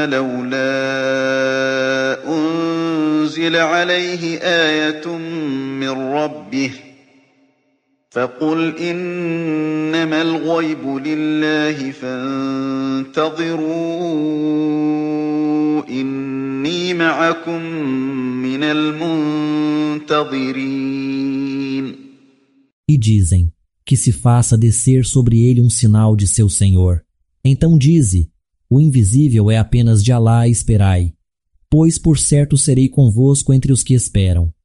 لولا أنزل عليه آية من ربه فقل إنما الغيب لله فانتظروا إني معكم من المنتظرين. E dizem, que se faça descer sobre ele um sinal de seu Senhor. Então dize, o invisível é apenas de Alá, esperai, pois por certo serei convosco entre os que esperam.